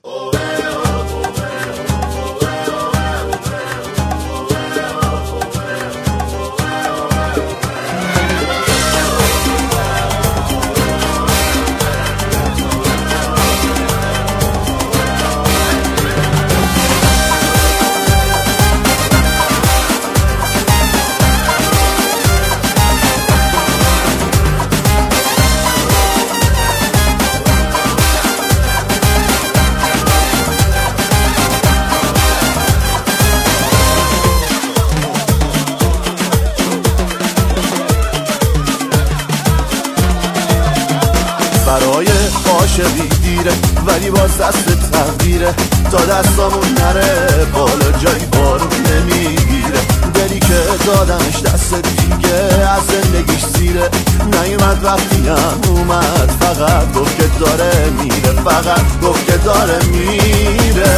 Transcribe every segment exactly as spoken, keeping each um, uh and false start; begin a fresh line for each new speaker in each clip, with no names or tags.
برای عاشقی دیره ولی باز دست تقدیره تا دستامون نره بالا جایی بارون نمیگیره. دلی که دادمش دست دیگه از زندگیش سیره نیومد وقتی هم اومد فقط گفت که داره میره فقط گفت که داره میره.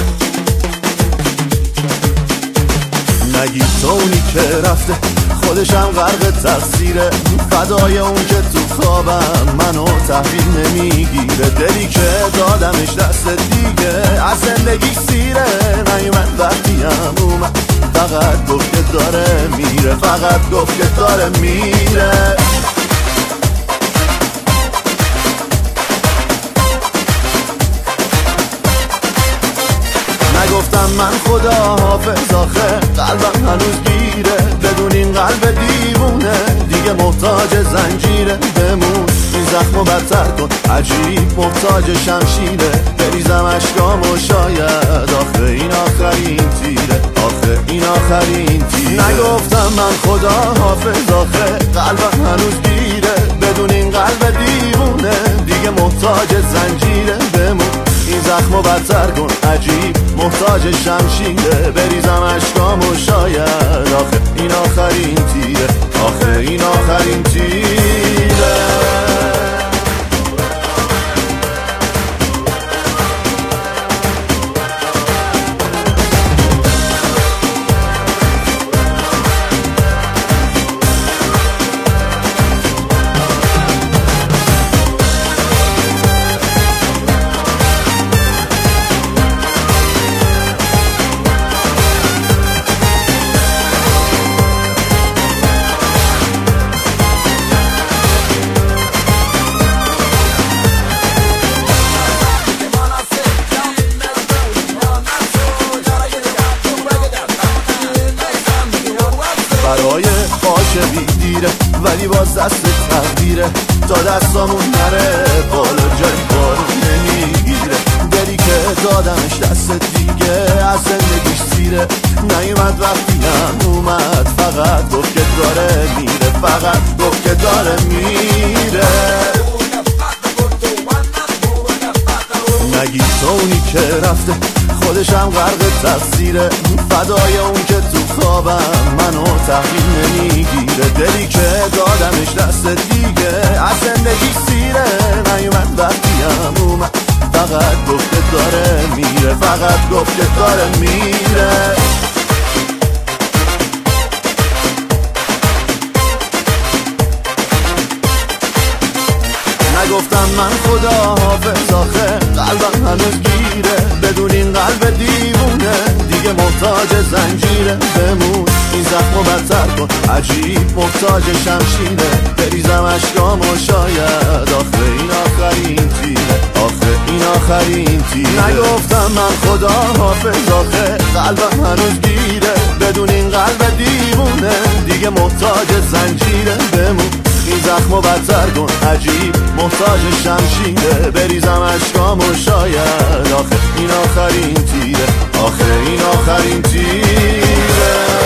نگی تو اونی که رفته خودشم غرق تقصیره فدای اون که تو خوابم منو تحویل نمیگیره. دلی که دادمش دست دیگه از زندگی سیره نیومد وقتی هم اومد فقط گفت که داره میره فقط گفت که داره میره. نگفتم من خدا حافظ آخه قلبم هنوز گیره بدون این قلب دیوونه دیگه محتاج زنجیره. بمون این زخمو بدتر کن عجیب محتاج شمشیره بریزم اشکامو شاید آخه این آخرین تیره آخه این آخرین تیره. نگفتم من خدا حافظ آخه قلبم هنوز گیره بدون این قلب دیوونه دیگه محتاج زنجیره. بمون این زخمو بدتر کن عجیب محتاج شمشیره بریزم اشکامو شاید آخه این آخرین تیره آخه این آخرین تیره. برای عاشقی دیره ولی باز دست تقدیره تا دستامون نره بالا جایی بارون نمیگیره. دلی که دادمش دست دیگه از زندگیش سیره نیومد وقتی هم اومد فقط گفت که داره میره فقط گفت که داره میره. نگی تو اونی که رفته خودشم غرق تقصیره فدای اون که تو خوابم منو تحویل نمیگیره. دلی که دادمش دست دیگه از زندگی سیره نیومد وقتی هم اومد فقط گفت که داره میره فقط گفت که داره میره. نگفتم من خدا حافظ آخه قلبم هنوز گیره بدون این قلب دیوونه دیگه محتاج زنجیره. بمون این زخمو بدتر کن عجیب محتاج شمشیره بریزم اشکامو شاید آخه این آخرین تیره آخه این آخرین تیره. نگفتم من خدا حافظ آخه قلبم هنوز گیره بدون این قلب دیوونه دیگه محتاج زنجیره. بمون این زخمو بدتر کن عجیب محتاج شمشیره بریزم اشکامو شاید آخه این آخرین تیره آخه این آخرین تیره.